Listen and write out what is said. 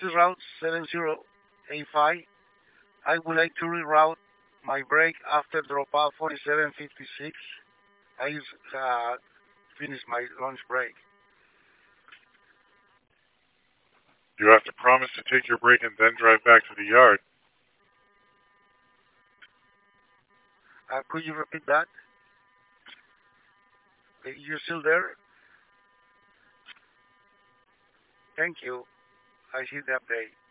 is route 7085. I would like to reroute my break after dropout 4756. I just finished my lunch break. You have to promise to take your break and then drive back to the yard. Could you repeat that? You're still there? Thank you. I see the update.